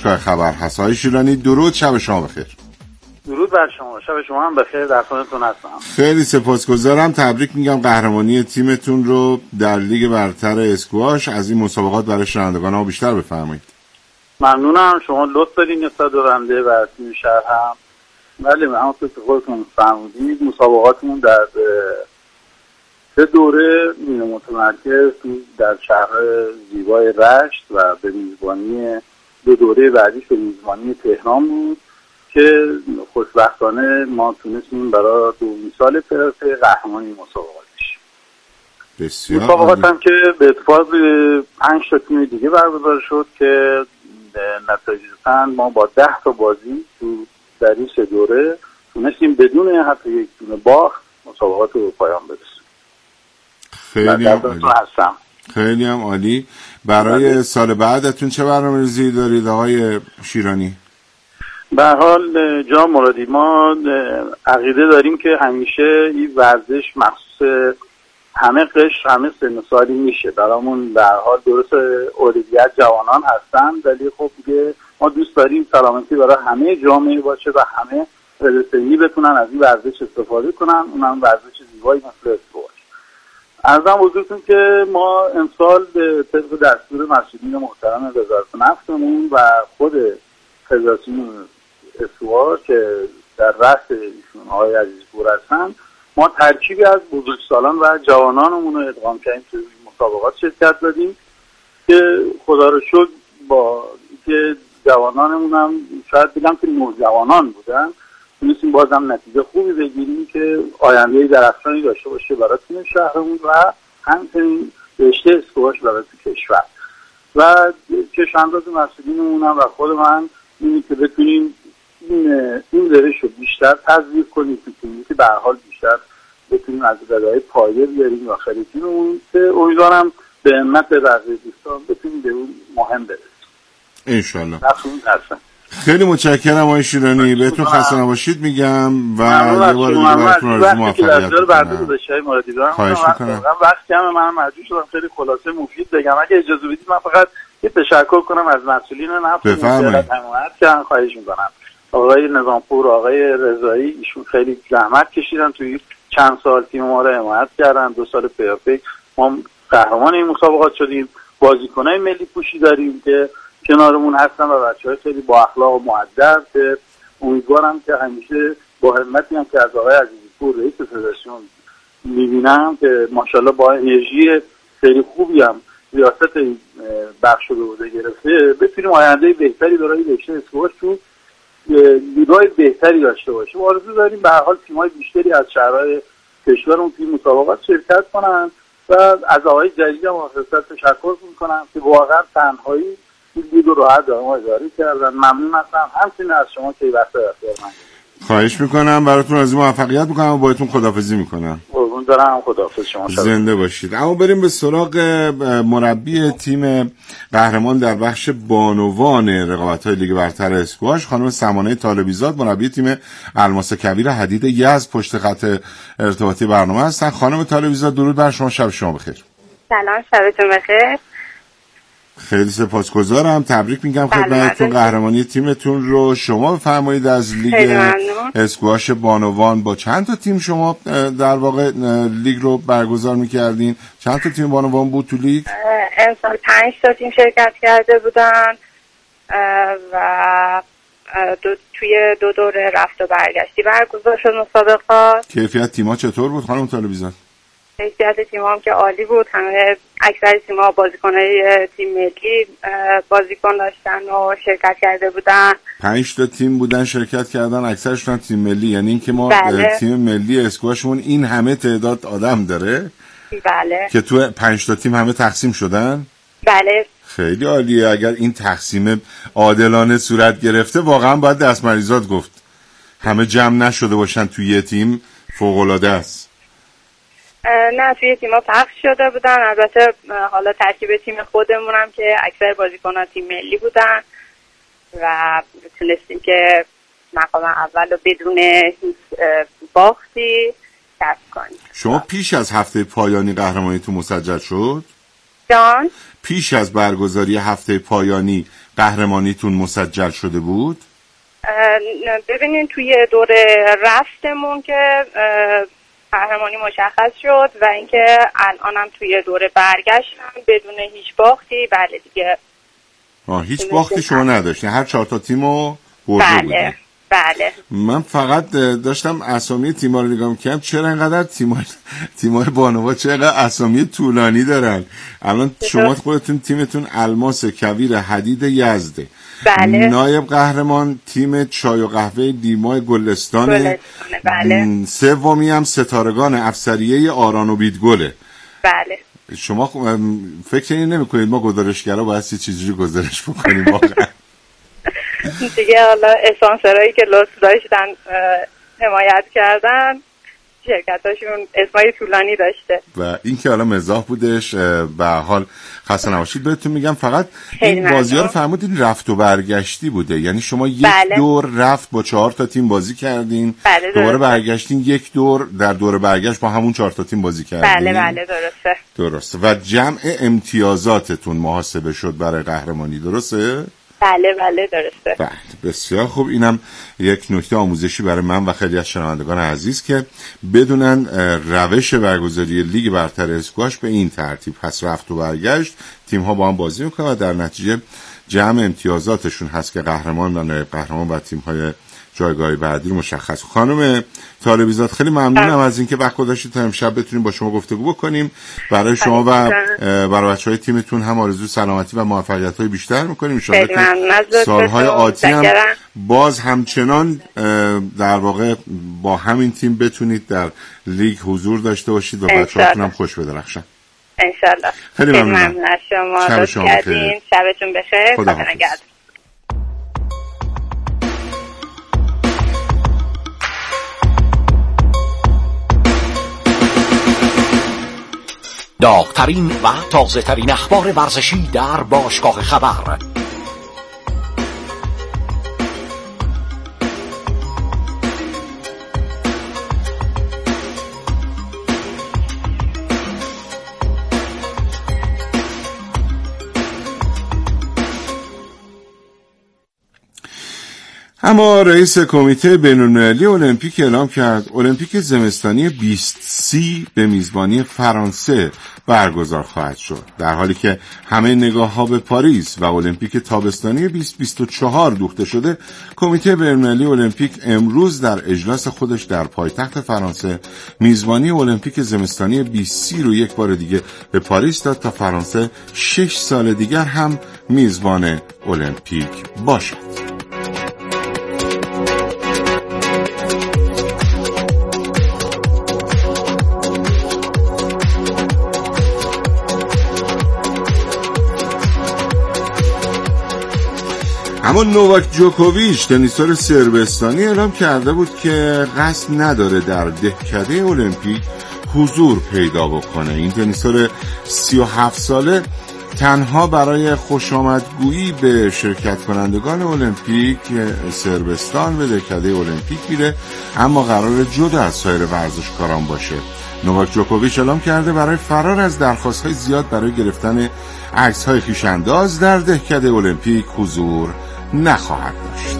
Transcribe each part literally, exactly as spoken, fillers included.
باشگاه خبر هست. آقای شیرانی درود، شب شما بخیر. درود بر شما، شب شما هم بخیر، در خونتون هستم. خیلی سپاسگزارم، تبریک میگم قهرمانی تیمتون رو در لیگ برتر اسکواش. از این مسابقات برای شنوندگان ها بیشتر بفرمایید. ممنونم، شما لطف دارین نسبت به بنده و تیم شهر هم. بله، همونطور که خودتون فرمودید مسابقاتمون در سه دوره متمرکز در شهر زیبای رشت و به میزبانی دو دوره بعدیش به میزبانی تهران بود که خوشبختانه ما تونستیم برای دومین سال پیاپی قهرمانی مسابقات بشیم. بسیار مسابقات هم که به اتفاق پنج تا تیم دیگه برگزار شد که نتیجتاً ما با ده تا بازی تو در این سه دوره تونستیم بدون حتی یک دونه باخت مسابقات رو پایان برسونیم. خیلی هم عالی. خیلی هم عالی. برای سال بعدتون چه برنامه‌ریزی دارید آقای شیرانی؟ به هر حال جناب مرادی، ما عقیده داریم که همیشه این ورزش مخصوص همه قشر همه سن و سالی میشه. برامون به هر حال درست اولویت جوانان هستن، ولی خب دیگه ما دوست داریم سلامتی برای همه جامعه باشه و همه رسیدگی بتونن از این ورزش استفاده کنن، اونم ورزش زیبایی مثل اسکواش. عرضم حضورتون که ما امسال به طبق دستور مسئولین محترم وزارت نفتمون و خود فدراسیون اسکواش که در رأس ایشون آقای عزیزپور هستن، ما ترکیبی از بزرگسالان و جوانانمون رو ادغام کردیم توی مسابقات شرکت دادیم که خدا رو شکر با اینکه جوانانمون هم شاید بگم که نوجوانان بودن تونستیم بازم نتیجه خوبی بگیریم که آینده درخشانی داشته باشه برای تیم شهرمون و همچنین رشته اسکواش برای کشور. و چشم‌انداز مسئولینمون هم و خود من اینی که بتونیم این این روش رو بیشتر تضعیف کنیم تو تیمی که به هر حال بیشتر بتونیم از داده‌های پایه بیاریم داخل تیممون که امیدوارم به همت بقیه دوستان بتونیم به اون مهم برسیم ان شاءالله. هستم. خیلی متشکرم آقای شیرانی، بهتون خسته نباشید میگم و یه بار دیگه براتون آرزوی موفقیت میکنم. خواهش میکنم. وقت کمه، من مجبور شدم خیلی خلاصه مفید بگم. اگه اجازه بدید من فقط یه تشکر کنم از مسئولین نفت بفرمایید. که خواهش میکنم. آقای نظامپور، آقای رضایی، ایشون خیلی زحمت کشیدن توی چند سال تیم ما رو حمایت کردن. دو سال پیاپی ما قهرمان این مسابقات شدیم. بازیکنای ملی پوشی داریم که کنارمون هستن و بچه‌های خیلی با اخلاق و مؤدب که امیدوارم که همیشه با همتی هم که از آقای عزیزپور رئیس فدراسیون می‌بینم که ماشاءالله با انرژی خیلی خوبی هم ریاست این بخش رو به عهده گرفته بتونیم آینده بهتری برای رشته اسکواش تو لیگ‌های بهتری داشته باشیم. آرزو داریم به هر حال تیم‌های بیشتری از شهرهای کشورمون توی مسابقات شرکت کنن و از آقای جلیلی هم خصوصا تشکر می‌کنم که واقعا تنهایی این لیگ رو راحت دارم اداره کردن. ممنون هستم. همچنین از شما که وقت اختیار من خواهش میکنم، براتون از موفقیت میکنم و بایدتون خداحافظی میکنم. قربون دارم، خداحافظ شما. زنده باشید. اما بریم به سراغ مربی تیم قهرمان در بخش بانوان رقابت‌های لیگ برتر اسکواش، خانم سمانه طالبی‌زاد، مربی تیم الماس کویر حدید یزد پشت خط ارتباطی برنامه هستن. خانم طالبی‌زاد درود بر شما، شب شما بخیر. سلام، شبتون بخیر. خیلی سپاسگزارم، تبریک میگم خدمتتون. قهرمانی تیمتون رو شما بفرمایید از لیگ اسکواش بانوان. با چند تا تیم شما در واقع لیگ رو برگزار میکردین؟ چند تا تیم بانوان بود تو لیگ؟ امسال پنج تا تیم شرکت کرده بودن و دو توی دو دوره رفت و برگشتی برگزار شد مسابقات. کیفیت تیم‌ها چطور بود خانم طالبی‌زاد؟ کیفیت تیم هم که عالی بود. همه اکثر تیم ها بازیکنهای تیم ملی بازیکن داشتن و شرکت کرده بودن. پنج تا تیم بودن شرکت کردن، اکثرشون تیم ملی. یعنی این که ما بله. تیم ملی اسکواشمون این همه تعداد آدم داره. بله. که تو پنج تا تیم همه تقسیم شدن. بله. خیلی عالیه. اگر این تقسیم عادلانه صورت گرفته واقعا باید دستمریزاد گفت. همه جمع نشده باشن توی یه تیم، فوق‌العاده است. نه، توی تیم‌ها پخش شده بودن. البته حالا ترکیب تیم خودمون هم که اکثر بازیکن‌ها تیم ملی بودن و تونستیم که مقام اول رو بدون هیچ باختی کسب کنیم. شما پیش از هفته پایانی قهرمانیتون مسجل شد؟ جان؟ پیش از برگزاری هفته پایانی قهرمانیتون مسجل شده بود؟ ببینین توی دوره رفتمون که قهرمانی مشخص شد و اینکه الانم توی دوره برگشتم بدون هیچ باختی. بله دیگه. آه هیچ باختی شما نداشتین، هر چهار تا تیمو برده بله. بودین؟ بله. من فقط داشتم اسامی تیم‌ها رو نگاه می‌کردم، چرا اینقدر تیم‌های تیم‌های بانوان چرا اسامی طولانی دارن؟ الان شما خودتون تیمتون الماس کویر حدید یزده. بله. نایب قهرمان تیم چای و قهوه دیمای گلستان. بله. سومی هم ستارگان افسریه آران و بیدگله. بله. شما فکر این نمی‌کنید ما گزارشگرا باید چه چیزی گزارش بکنیم واقعا؟ دیگه حالا اسپانسرایی که لطف داشتن حمایت کردن شرکتاشون اسمای طولانی داشته و این که حالا مزاح بودش. به حال خسته نباشید بهتون میگم. فقط این بازی ها رو فرمودین رفت و برگشتی بوده، یعنی شما یک بله. دور رفت با چهار تا تیم بازی کردین، بله دوباره برگشتین یک دور، در دور برگشت با همون چهار تا تیم بازی کردین. بله بله درسته درسته. و جمع امتیازاتتون محاسبه شد برای قهرمانی، درسته؟ بله بله درسته. بله بسیار خوب. اینم یک نکته آموزشی برای من و خیلی از شنوندگان عزیز که بدونن روش برگزاری لیگ برتر اسکواش به این ترتیب هست، رفت و برگشت، تیم ها با هم بازی میکنن و در نتیجه جمع امتیازاتشون هست که قهرمان و نایب قهرمان و تیم های جایگاه بعدی رو مشخص. خانم طالبیزاد خیلی ممنونم از اینکه وقت گذاشتید تا امشب بتونیم با شما گفتگو بکنیم. برای شما و برای بچهای تیمتون هم آرزوی سلامتی و موفقیت‌های بیشتر می‌کنیم. ان شاءالله که سال‌های آتی هم باز همچنان در واقع با همین تیم بتونید در لیگ حضور داشته باشید و بچه‌هاتون هم خوش بدرخشن. ان شاءالله. خیلی ممنونم از شما. شب شما بخیر. شبتون بخیر. خدا نگهدار. داغ‌ترین و تازه‌ترین اخبار ورزشی در باشگاه خبر. اما رئیس کمیته بین‌المللی المپیک اعلام کرد المپیک زمستانی بیست سی به میزبانی فرانسه برگزار خواهد شد، در حالی که همه نگاه‌ها به پاریس و المپیک تابستانی بیست بیست و چهار دوخته شده. کمیته بین‌المللی المپیک امروز در اجلاس خودش در پایتخت فرانسه میزبانی المپیک زمستانی بیست سی رو یک بار دیگه به پاریس داد تا فرانسه شش سال دیگر هم میزبان المپیک باشد. اما نوواک جوکوویچ تنیسور صربستانی اعلام کرده بود که قصد نداره در دهکده المپیک حضور پیدا بکنه. این تنیسور سی و هفت ساله تنها برای خوشامدگویی به شرکت کنندگان المپیک صربستان به دهکده المپیک میره، اما قرار جدا از سایر ورزشکاران باشه. نوواک جوکوویچ اعلام کرده برای فرار از درخواست‌های زیاد برای گرفتن عکس‌های خویش‌انداز در دهکده المپیک حضور نخواهد داشت.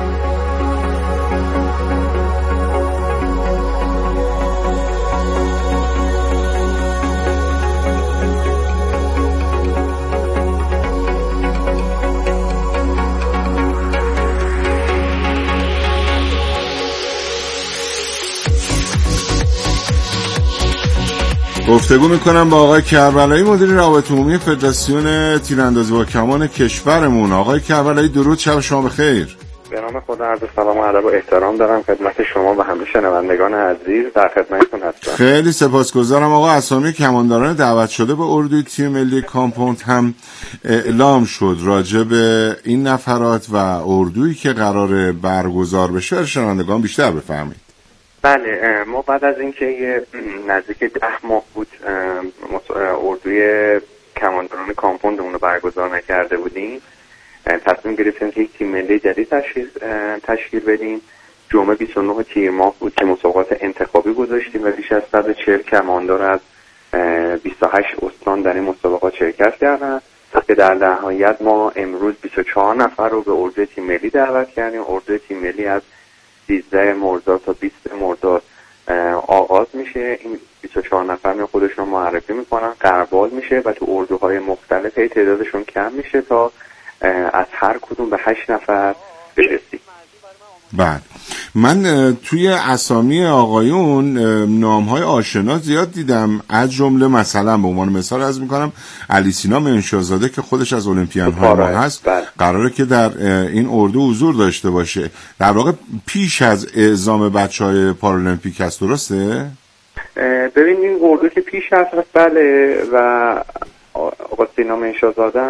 گفتگو میکنم با آقای کربلایی، مدیر روابط عمومی فدراسیون تیراندازی با کمان کشورمون. آقای کربلایی درود، شب شما بخیر. به نام خدا عرض سلام و ادب و احترام دارم خدمت شما و همه شنوندگان عزیز، در خدمتتون هستم. خیلی سپاسگزارم آقا. اسامی کمانداران دعوت شده به اردوی تیم ملی کامپوند هم اعلام شد. راجع به این نفرات و اردویی که قرار برگزار بشه شنوندگان بیشتر بفهمید. بله، ما بعد از اینکه یه نزدیک ده ماه بود اردوی کمانداران کامپوندمون رو برگزار نکرده بودیم، تصمیم گرفتیم که یک تیم ملی جدید تشکیل تشکیل بدیم. جمعه بیست و نه تیر ماه بود که مسابقات انتخابی گذاشتیم و بیش از صد و چهل کماندار از بیست و هشت استان در این مسابقات شرکت کردن که در نهایت ما امروز بیست و چهار نفر رو به اردوی تیم ملی دعوت کردیم. اردوی تیم ملی از سیزده مرداد تا بیست مرداد آغاز میشه. این بیست و چهار نفر می خودشون معرفی میکنن، قربال میشه و تو اردوهای مختلف تعدادشون کم میشه تا از هر کدوم به هشت نفر برسیم. بله، من توی اسامی آقایون نام‌های آشنا زیاد دیدم، از جمله مثلا به عنوان مثال عرض می‌کنم علی سینا منشازاده که خودش از المپیان‌های ما هست، بله. قراره که در این اردو حضور داشته باشه. در واقع پیش از اعزام بچه‌های پارالمپیک است، درسته؟ ببین این اردو که پیش هست بله، و آقا سینا منشازاده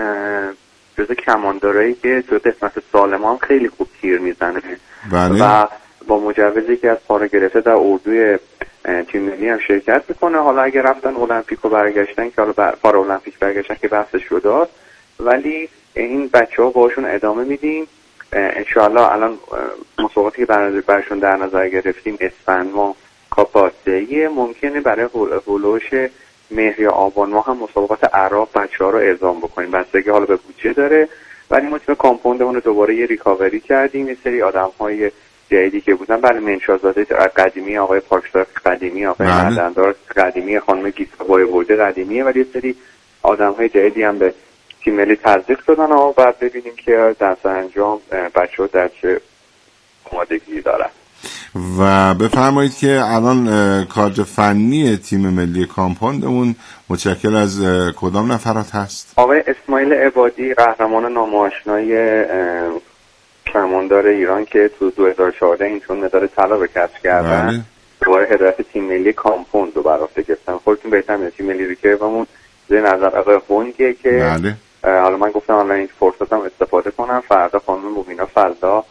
جزء کماندارایی که تو قسمت سالم هم خیلی خوب تیر میزنه. بله. و با مجوزی که از پاره گرفته در اردوی تیم ملی هم شرکت میکنه. حالا اگه رفتن المپیک و برگشتن که حالا پارا المپیک برگشتن که بحثش شده، ولی این بچه ها باشون ادامه میدیم انشاءالله. الان مسابقاتی که برشون در نظر گرفتیم اسفند ما کاپ آسیاییه، ممکنه برای هولوش مهر یا آبان ما هم مسابقات عراق بچه ها رو اعزام بکنیم، بستگی حالا به بودجه داره. ولی ما تیم کامپوندمون رو دوباره یه ریکاوری کردیم، یه سری آدم های جدیدی که بودن، بله منشازاده قدیمی، آقای پاکستان قدیمی، آقای مردندار قدیمی، خانم گیتا بایورده قدیمیه، ولی یه سری آدم های جدیدی هم به تیم ملی تزریق شدن و بعد ببینیم که در انجام بچه ها در چه آمادگی دارن. و بفرمایید که الان کادر فنی تیم ملی کامپوندمون متشکل از کدام نفرات هست؟ آقای اسماعیل عبادی قهرمان نامآشنای کماندار ایران که تو دو هزار و چهارده اینتون مدال طلا رو کسب کردن، دوباره هدایت تیم ملی کامپوند رو بر عهده گرفتن. خودتون بهتر می‌دونید تیم ملی ریکرومون زیر نظر آقای هونگه که بله. حالا من گفتم حالا این فرصتم استفاده کنم. فردا خانم مبینا فلدا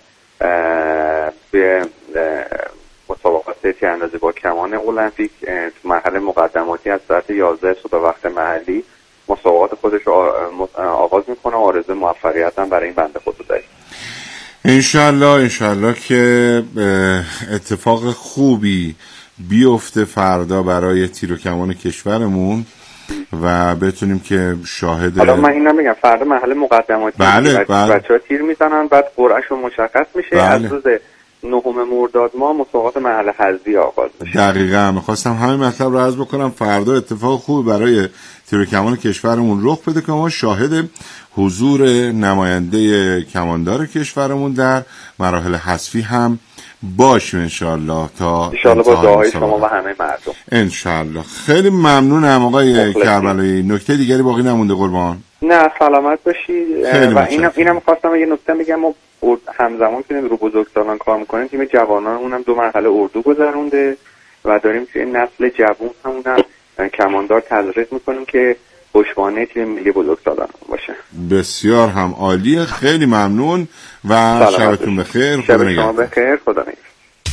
به مسابقات تیراندازی با کمان المپیک تو مرحله مقدماتی از ساعت یازده صبح وقت محلی مسابقات خودش رو آغاز میکنه. آرزو موفقیت هم برای این بنده خدا داریم. انشالله انشالله که اتفاق خوبی بیفته فردا برای تیر و کمان کشورمون و بتونیم که شاهد. حالا من اینا میگم فردا مرحله مقدماتی بله بله. بچه‌ها تیر میزنن، بعد قرعه‌شون مشخص میشه. بله. از روز نهم مرداد ما مسابقات مرحله حذفی آغاز میشه. دقیقاً می‌خواستم همین مطلب رو عرض بکنم. فردا اتفاق خوبی برای تیر و کمان کشورمون رخ بده که ما شاهد حضور نماینده کماندار کشورمون در مراحل حذفی هم باشیم انشالله. تا انشالله با دعای شما و همه مردم انشالله. خیلی ممنونم آقای کربلایی. نکته دیگری باقی نمونده قربان؟ نه سلامت باشید. و اینم اینم خواستم یه نکته بگم، ما همزمان که رو بزرگسالان کار میکنیم تیم جوانانمون هم دو مرحله اردو گذرونده و داریم توی نسل جوان همون کماندار تدریس میکنیم که پشتوانه تیم ملی بزرگسالان باشه. بسیار هم عالیه. خیلی ممنون و شبتون بخیر. خدا نگهدار. شب بخیر. خدا نگهدار.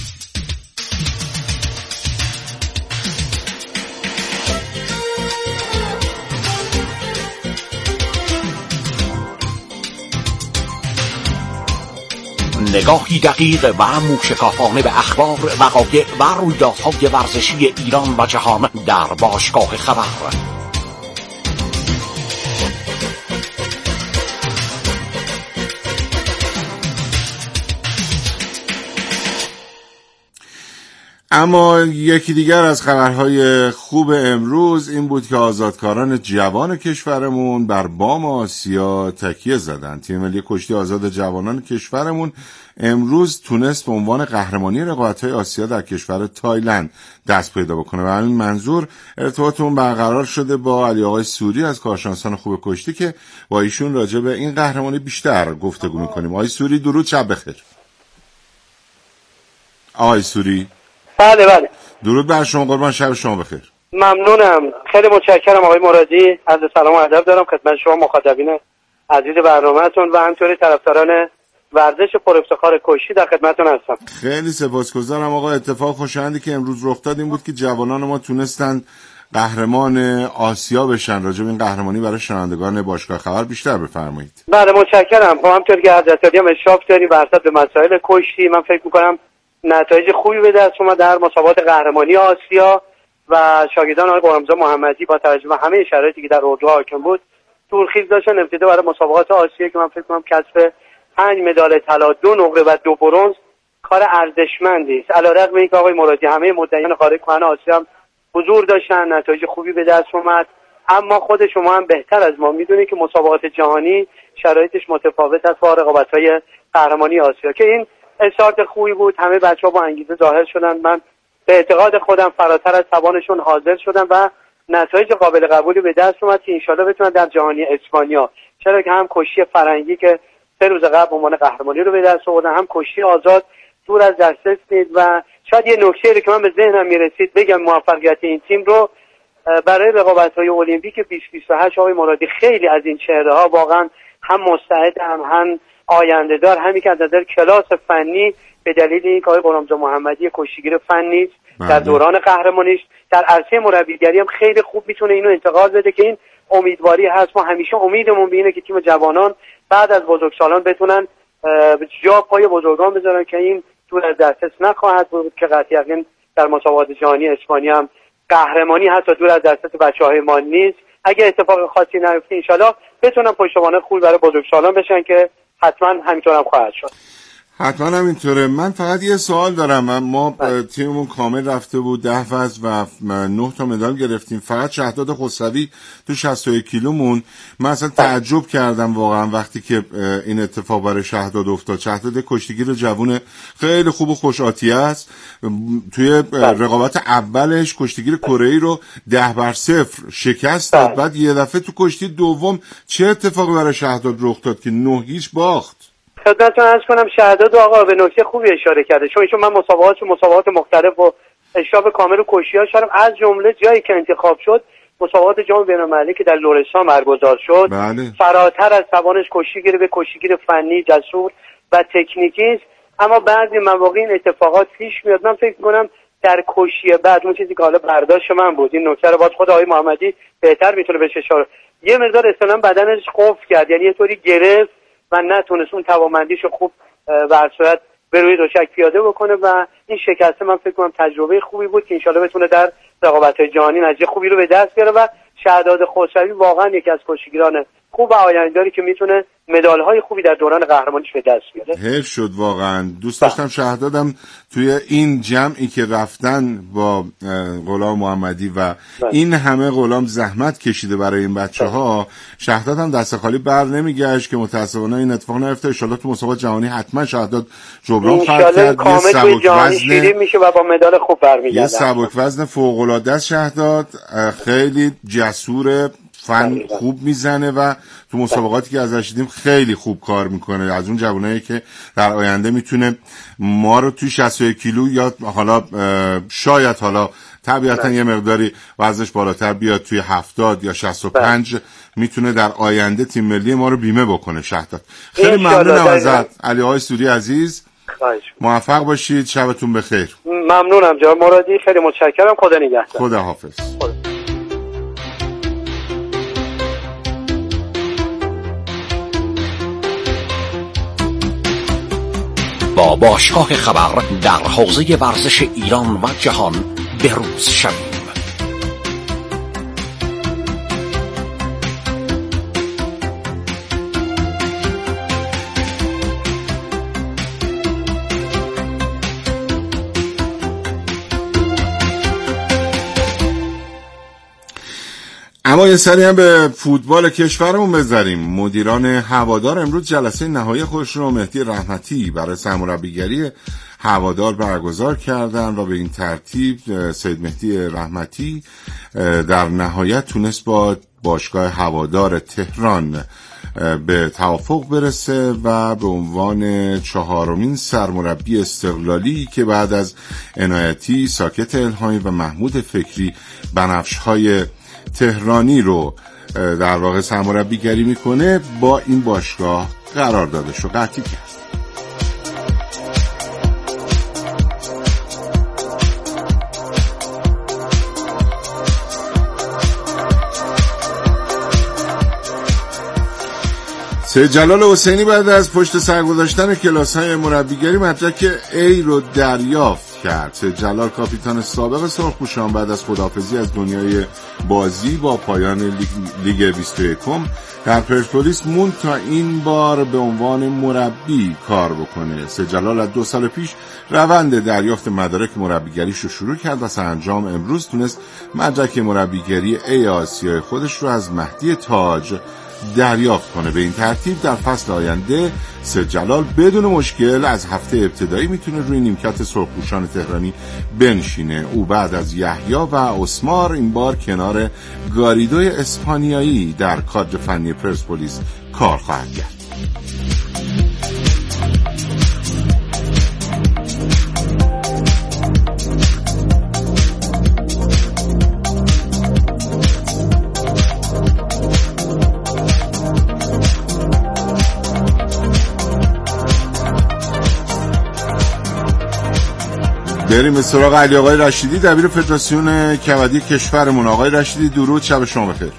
نگاهی دقیق و موشکافانه به اخبار، وقایع و رویدادهای ورزشی ایران و جهان در باشگاه خبر. اما یکی دیگر از خبرهای خوب امروز این بود که آزادکاران جوان کشورمون بر بام آسیا تکیه زدند. تیم ملی کشتی آزاد جوانان کشورمون امروز تونست به عنوان قهرمانی رقابت‌های آسیا در کشور تایلند دست پیدا بکنه و همین منظور ارتباطمون برقرار شده با علی آقای سوری از کارشناسان خوب کشتی که با ایشون راجع به این قهرمانی بیشتر گفتگو می‌کنیم. آقای سوری درود، شب بخیر. آقای سوری بله بله درود بر شما قربان، شب شما بخیر. ممنونم، خیلی متشکرم آقای مرادی. عرض سلام و ادب دارم خدمت شما مخاطبین عزیز برنامه‌تون و همینطوری طرفداران ورزش پر افتخار کشتی در خدمتتون هستم. خیلی سپاسگزارم آقا. اتفاق خوشایندی که امروز رخ داد این بود که جوانان ما تونستن قهرمان آسیا بشن. راجع به این قهرمانی برای شنوندگان باشگاه خبر بیشتر بفرمایید. بله متشکرم. خب همونطور که حضرت علی هم اشراف داریم بر اساس مسائل کشتی، من فکر می‌کنم نتایج خوبی به دست اومد در مسابقات قهرمانی آسیا و شاگردان آقای قرمزا محمدی با توجه به همه شرایطی که در اردو حاکم بود دورخیز داشتن ابتدا برای مسابقات آسیا که من فکر کنم کسب پنج مدال طلا، دو نقره و دو برنز کار ارزشمندی است. علیرغم اینکه آقای مرادی همه مدعیان خارج کهن آسیا هم حضور داشتن، نتایج خوبی به دست اومد، اما خود شما هم بهتر از ما میدونید که مسابقات جهانی شرایطش متفاوت است با رقابت‌های قهرمانی آسیا که این استارت خوبی بود. همه بچه‌ها با انگیزه ظاهر شدن. من به اعتقاد خودم فراتر از توانشون حاضر شدن و نتایج قابل قبولی به دست اومد که انشالله بتونن در جهانی اسپانیا، چرا که هم کشتی فرنگی که سه روز قبل عنوان قهرمانی رو به دست آوردن، هم کشتی آزاد دور از دسترس نیست. و شاید یه نکته که من به ذهنم میرسید بگم، موفقیت این تیم رو برای رقابت‌های المپیک بیست بیست و هشت آقای مرادی خیلی از این چهره‌ها واقعا هم مستعد، هم هم آینده دار، همین که از نظر کلاس فنی به دلیل اینکه آقای غلامرضا محمدی کشتیگیر فنی در دوران قهرمانیش در عرصه مربیگری هم خیلی خوب میتونه اینو انتقال بده که این امیدواری هست. ما همیشه امیدمون به اینه که تیم جوانان بعد از بزرگسالان بتونن جا پای بزرگان بذارن که این دور از دسترس نخواهد بود، که قطعا یقین در مسابقات جهانی اسپانیا هم قهرمانی حتی دور از دسترس بچه‌های ما نیست. اگه اتفاق خاصی نیفته انشالله بتونن پشتوانه خوب برای بزرگسالان بشن که حتما همینطور هم خواهد شد. حتما همینطوره. من فقط یه سوال دارم. ما تیممون کامل رفته بود، ده وزن و نه تا مدال گرفتیم، فقط شهداد خسروی تو شصت و یک کیلومون. من اصلا تعجب کردم واقعا وقتی که این اتفاق برای شهداد افتاد. شهداد کشتیگیر جوون خیلی خوب و خوش آتیه است. توی رقابت اولش کشتیگیر کره‌ای رو ده بر صفر شکست داد، بعد یه دفعه تو کشتی دوم چه اتفاقی برای شهداد رخ داد که نه هیچ باخت؟ خدمتتون عرض کنم شهداد آقا به نکته خوبی اشاره کرده، چون ایشون من مسابقات و مسابقات مختلف و اشراف کامل و کشتی‌ها شدم، از جمله جایی که انتخاب شد مسابقات جام بین‌المللی که در لرستان برگزار شد. بله. فراتر از توانش کشتیگیر به کشتیگیر فنی جسور و تکنیکی است، اما بعضی مواقع این اتفاقات پیش میاد. من فکر کنم در کشتی بعد اون چیزی که حالا برداشت من بود، این نکته رو باز خود آقای محمدی بهتر میتونه بهش اشاره، یه مقدار اصلا بدنش قفل کرد، یعنی یه طوری گرفت و نتونست اون توانمندیشو خوب بر صورت به روی دوشک پیاده بکنه و این شکسته من فکر کنم تجربه خوبی بود که انشالله بتونه در رقابت‌های جهانی نتیجه خوبی رو به دست بیاره. و شهداد خسروی واقعا یکی از کشتیگیران خوب و آینده‌داری که میتونه مدال‌های خوبی در دوران قهرمانیش به دست بیاره. حیف شد واقعا. دوست داشتم شهدادم توی این جمعی که رفتن با غلام محمدی و این همه غلام زحمت کشیده برای این بچه‌ها، شهداد هم دست خالی بر نمیگشت که متأسفانه این اتفاق نیفته. ان شاءالله تو مسابقات جهانی حتما شهداد جبران خواهد کرد. یه سبک وزن میشه و با مدال خوب برمیگرده. یه سبک وزن فوق‌العاده است شهداد، خیلی جسور، فن خوب میزنه و تو مسابقاتی که ازش دیدیم خیلی خوب کار میکنه. از اون جوانایی که در آینده میتونه ما رو توی شصت و یک کیلو یا حالا شاید حالا طبیعتا یه مقداری وزنش بالاتر بیاد توی هفتاد یا شصت و پنج میتونه در آینده تیم ملی ما رو بیمه بکنه. شهداد خیلی ممنونم ازت علی آقای سوری عزیز. موفق باشید، شبتون بخیر. ممنونم جناب مرادی، خیلی متشکرم. خدا نگهدار. خدا حافظ. خدا. با باشگاه خبر در حوزه ورزش ایران و جهان بروز شویم. اما یه سری هم به فوتبال کشورمون بذاریم. مدیران هوادار امروز جلسه نهایی خودشون رو مهدی رحمتی برای سرمربیگری هوادار برگزار کردن و به این ترتیب سید مهدی رحمتی در نهایت تونست با باشگاه هوادار تهران به توافق برسه و به عنوان چهارمین سرمربی استقلالی که بعد از عنایتی، ساکت الهامی و محمود فکری بنفش‌های تهرانی رو در واقع سرمربیگری میکنه با این باشگاه قراردادش رو قطعی کرد. سید جلال حسینی بعد از پشت سر گذاشتن کلاس‌های مربیگری مدرک A رو دریافت کرد. سید جلال کاپیتان سابق سرخپوشان بعد از خداحافظی از دنیای بازی با پایان لیگ, لیگ بیست و یک در پرسپولیس موند تا این بار به عنوان مربی کار بکنه. سید جلال از دو سال پیش روند دریافت مدارک مربیگریش رو شروع کرد و سرانجام امروز تونست مدرک مربیگری A آسیای خودش رو از مهدی تاج دریافت کنه. به این ترتیب در فصل آینده سید جلال بدون مشکل از هفته ابتدایی میتونه روی نیمکت سرخپوشان تهرانی بنشینه. او بعد از یحیی و اسمار این بار کنار گاریدوی اسپانیایی در کادر فنی پرسپولیس کار خواهد کرد. بریم به سراغ علی آقای رشیدی، دبیر فدراسیون کبدی کشورمون. آقای رشیدی درود، شب شما بخیر.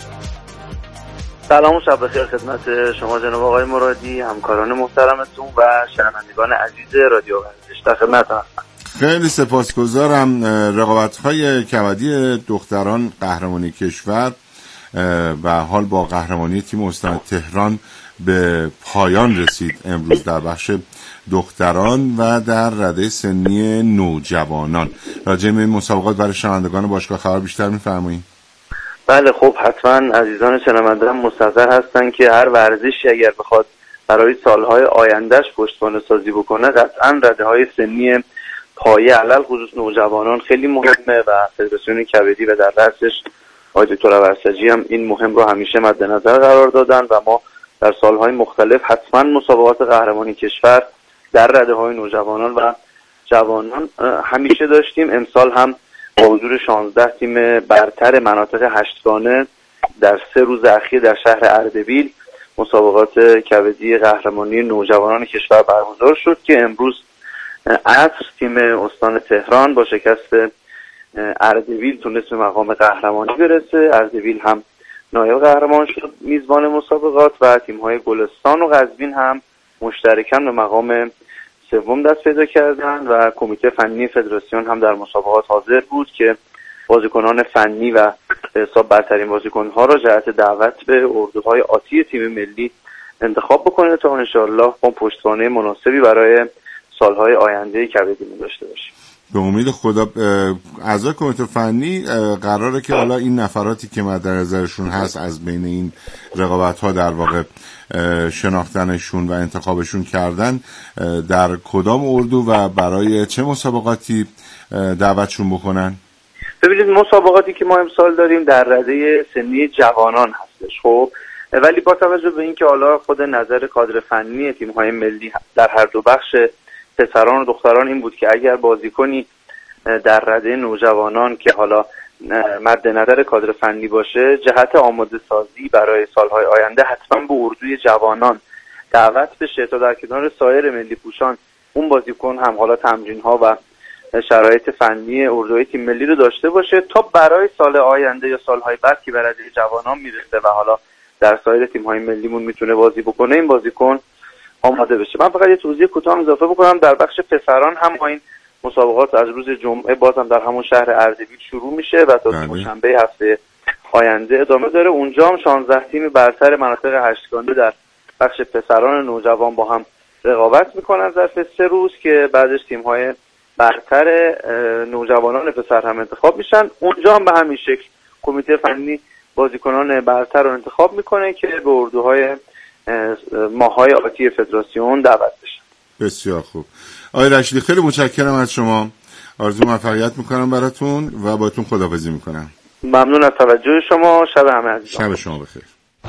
سلام و شب بخیر خدمت شما جناب آقای مرادی، همکاران محترمتون و شنوندگان عزیز رادیو ورزش. در خدمتتون هستم. خیلی سپاسگزارم. رقابت‌های کبدی دختران قهرمانی کشور و حال با قهرمانی تیم استان تهران به پایان رسید امروز در بخش دختران و در رده سنی نوجوانان. راجع به این مسابقات برای شنوندگان باشگاه خبر بیشتر می‌فرمایید؟ بله خب حتما عزیزان شنونده هم مستحضر هستن که هر ورزشی اگر بخواد برای سالهای آیندهش پشتوانه سازی بکنه قطعا رده‌های سنی پایه علل خصوص نوجوانان خیلی مهمه و فدراسیون کبدی و در رأسش آقای دکتر ورسجی هم این مهم رو همیشه مد نظر قرار دادن و ما در سالهای مختلف حتما مسابقات قهرمانی کشور در رده‌های نوجوانان و جوانان همیشه داشتیم. امسال هم با حضور شانزده تیم برتر مناطق هشتگانه در سه روز اخیر در شهر اردبیل مسابقات کبدی قهرمانی نوجوانان کشور برگزار شد که امروز عصر تیم استان تهران با شکست اردبیل تونست به مقام قهرمانی برسه. اردبیل هم نایب قهرمان شد میزبان مسابقات و تیم‌های گلستان و قزوین هم مشترکاً به مقام سوم دست پیدا کردن و کمیته فنی فدراسیون هم در مسابقات حاضر بود که بازیکنان فنی و حساب برترین بازیکن‌ها را جهت دعوت به اردوهای آتی تیم ملی انتخاب بکنه تا انشاءالله با پشتوانه مناسبی برای سالهای آینده کبدی داشته باشیم. به امید خدا. اعضای کمیته فنی قراره که حالا این نفراتی که مد نظرشون هست از بین این رقابت‌ها در واقع شناختنشون و انتخابشون کردن در کدام اردو و برای چه مسابقاتی دعوتشون بکنن؟ ببینید مسابقاتی که ما امسال داریم در رده سنی جوانان هستش خب، ولی با توجه به اینکه حالا خود نظر کادر فنی تیم‌های ملی در هر دو بخش پسران و دختران این بود که اگر بازیکنی در رده نوجوانان که حالا مد نظر کادر فنی باشه جهت آماده سازی برای سالهای آینده حتما به اردوی جوانان دعوت بشه تا در کنار سایر ملی پوشان اون بازیکن هم حالا تمرین ها و شرایط فنی اردوی تیم ملی رو داشته باشه تا برای سال آینده یا سالهای بعد که به رده جوانان میرسه و حالا در سایر تیم‌های ملیمون میتونه بازی بکنه این بازیکن آماده بشه. من فقط یه توضیح کوتاه اضافه بکنم. در بخش پسران هم این مسابقات از روز جمعه بازم در همون شهر اردبیل شروع میشه و تا دوشنبه هفته آینده ادامه داره. اونجا هم شانزده تیم برتر مناطق هشتگانه در بخش پسران نوجوان با هم رقابت میکنن ظرف سه روز که بعدش تیم‌های برتر نوجوانان پسر هم انتخاب میشن. اونجا هم به همین شکل کمیته فنی بازیکنان برتر رو انتخاب میکنه که به اردوهای ماهای آتی فدراسیون دعوت بشن. بسیار خوب. آقای رشیدی خیلی متشکرم از شما. آرزو موفقیت میکنم براتون و باهاتون خداحافظی میکنم. ممنون از توجه شما. شب همه عزیزان. شب شما بخیر.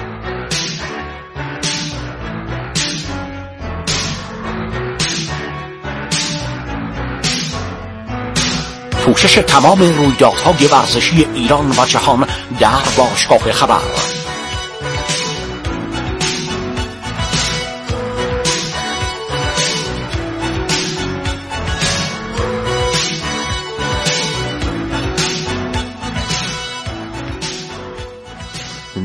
پوشش تمام رویدادهای ورزشی ایران و جهان در باشگاه خبر.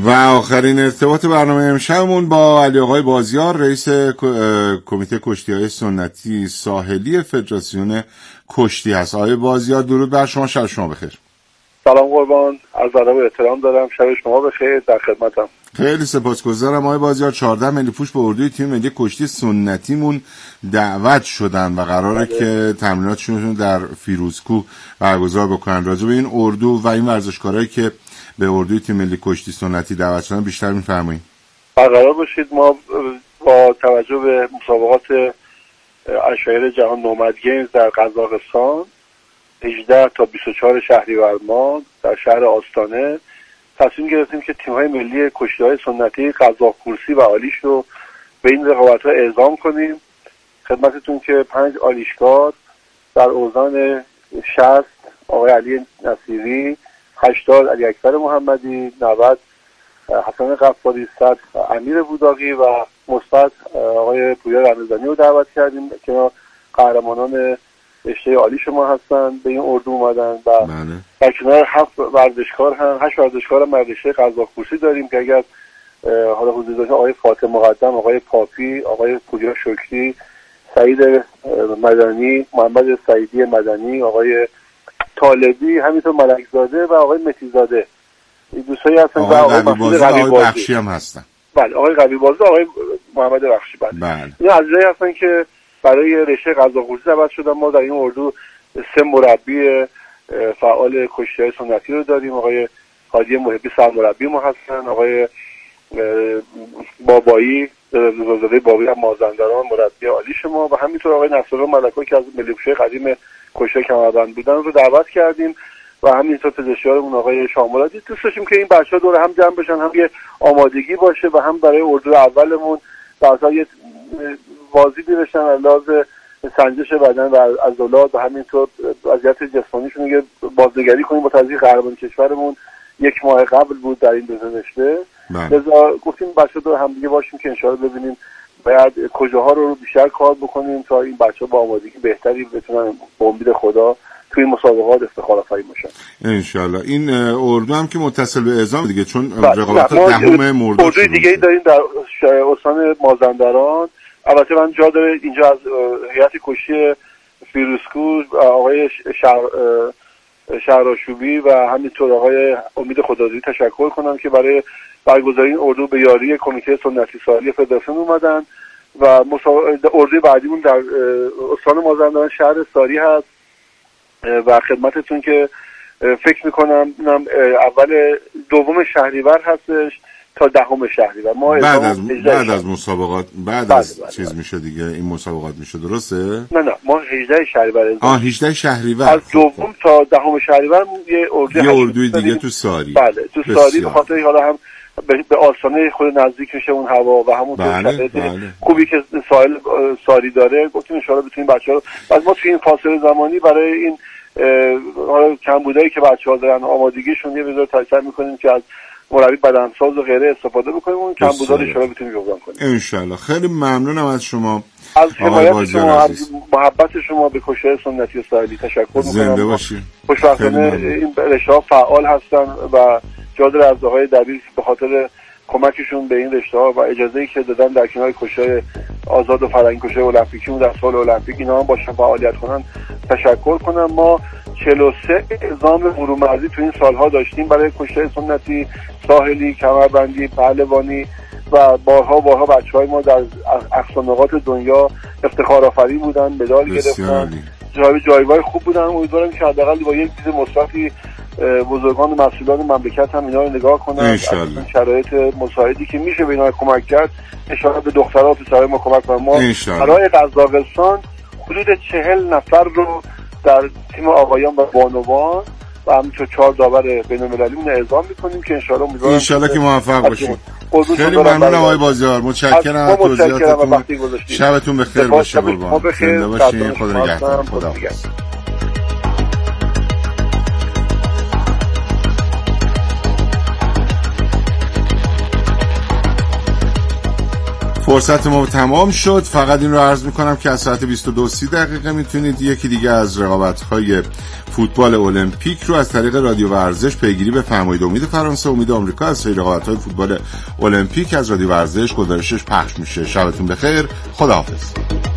و آخرین ارتباط برنامه امشبمون با علی آقای بازیار، رئیس کمیته کشتی‌های سنتی ساحلی فدراسیون کشتی هست. آقای بازیار درود بر شما، شب شما بخیر. سلام قربان، عرض ادب و احترام دارم، شب شما بخیر، در خدمتم. خیلی سپاسگزارم آقای بازیار. چهارده ملی پوش به اردوی تیم ملی کشتی سنتیمون دعوت شدن و قراره بله. که تمریناتشون در فیروزکوه برگزار بکنن. راجع به این اردو و این ورزشکارایی که به اردوی تیم ملی کشتی سنتی دعوت شدن بیشتر می‌فرمایید. برقرار باشید. ما با توجه به مسابقات اشایر جهان نومد گیمز در قزاقستان هجده تا بیست و چهار شهریور ماه در شهر آستانه تصمیم گرفتیم که تیم‌های ملی کشتی‌های سنتی قزاق‌کورسی و آلیش رو به این رقابت‌ها اعزام کنیم. خدمتتون که پنج آلیشکار در اوزان شصت آقای علی نصیری، هشتاد علی اکبر محمدی، نود حسن غفاری، صد امیر بوداقی و مثبت آقای پویا رمضانی رو دعوت کردیم که قهرمانان رشته عالیش ما هستن، به این اردو اومدن و در کنار هفت ورزشکار هم هشت ورزشکار هم رشته قزاق‌کورسی داریم که اگر حالا حضور داشته آقای فاطمه مقدم، آقای پاپی، آقای پویا شکری، سعید مدنی، محمد سعیدی مدنی، آقای طالبی، همینطور ملکزاده و آقای متیزاده، این دوستایی هستن. آقای قوی بازی، آقای بخشی هم هستن. بله، آقای قوی بازی، آقای محمد بخشی. بله, بله. این عزیزایی هستن که برای رشته قزاق‌کورسی دعوت شدن. ما در این اردو سه مربی فعال کشتی‌های سنتی رو داریم. آقای هادی محبی سرمربی ما هستن، آقای بابایی زاده بابایی هم مازندران مربی عالیش ما و همینطور آقای نصرالله ملکا که از ملی کشتی قدیم کشتی کمربند بودن رو دعوت کردیم و همینطور پزشکارمون آقای شامرادی. دوست داشتیم که این بچه‌ها دور هم جمع بشن، هم یه آمادگی باشه و هم برای اردو اولمون در یه بازی بشن علاوه سنجش بدن و عضلات و همینطور وضعیت جسمانیشون رو بازنگری کنیم. با توجه قهرمان کشورمون یک ماه قبل بود در این دو رشته، لذا گفتیم بچه‌ها دور هم دیگه باشیم که ان شاءالله ببینیم باید کجاها رو بیشتر کار بکنیم تا این بچه‌ها با آمادگی بهتری بتونن به امید خدا توی این مسابقات افتخار آفرین باشن ان شاءالله. این اردو هم که متصل به اعزام دیگه، چون رقابت دهم مرداد اردوی دیگه داریم در استان مازندران. البته من جا داره اینجا از هیئت کشتی فیروزکوه آقای شهر شهرآشوبی و همینطور آقای امید خدادادی تشکر کنم که برای برگزاری این اردو به یاری کمیته سنتی ساحلی فدراسیون اومدن و اردوی بعدیمون در استان مازندران شهر ساری هست و خدمتتون که فکر میکنم اول دوم شهریور هستش تا دهم شهریور. ما بعد از بعد از مسابقات بعد بله از بله چیز بله. میشه دیگه این مسابقات میشه، درسته؟ نه نه ما هجده شهریور آه هجده شهریور از دوم تا دهم شهریور یه اردوی یه اردوی دیگه تو ساری. بله تو ساری، به خاطر حالا هم به آستانه خود نزدیک میشه اون هوا و همون بله بله. خوبی که ساحل ساری داره، گفتیم ان شاء الله بتونیم بچه‌ها رو بعد ما توی این فاصله زمانی برای این حالا کمبودایی که بچه‌ها دارن آمادگیشون یه مقدار تاثیر می‌کنیم که از مربی بدنساز و غیره استفاده بکنیم، اون کمبودا رو ان شاءالله بتونیم جبران کنیم ان شاءالله. خیلی ممنونم از شما، از حمایت شما، از محبت شما به کشتی سنتی ساحلی تشکر می‌کنم. زنده باشید. خوشبختانه این رشته‌ها فعال هستن و جا داره از آقای دبیر به خاطر کمکشون به این رشته‌ها و اجازه‌ای که دادن در کنار کشتی آزاد و فرهنگی کشتی المپیکیمون در سال المپیک اینا هم باشن فعالیت کنن تشکر کنم. ما چهل و سه اعزام برومرزی تو این سالها داشتیم برای کشتی سنتی ساحلی، کمربندی، پهلوانی و بارها بارها بچه‌های ما در اقصا نقاط دنیا افتخار آفرین بودن، مدال گرفتن، جای جایگاه خوب بودن. امیدوارم که حداقل با یک چیز مثبتی بزرگان مسئولان مملکت هم اینا رو نگاه کنن، شرایط مساعدی که میشه به اینا کمک کرد ان شاءالله به دخترها و پسرای ما کمک کنن. ما برای قزاقستان حدود چهل نفر رو در تیم آقایان و بانوان و همینطور چهار داور بین‌المللیمون اعزام می‌کنیم که ان شاءالله امیدوارم ان شاءالله که موفق باشید. خیلی ممنونم آقای بازیار، متشکرم از توضیحاتتون. شبتون بخیر باشه قربان. زنده باشین. خدا نگهدار. خدا حافظ. فرصت ما تمام شد. فقط این رو عرض میکنم که از ساعت بیست و دو و سی دقیقه میتونید یکی دیگه از رقابت‌های فوتبال المپیک رو از طریق رادیو ورزش پیگیری بفرمایید. امید فرانسه، امید آمریکا از سری رقابت‌های فوتبال المپیک از رادیو ورزش گزارشش پخش میشه. شبتون بخیر، خداحافظ.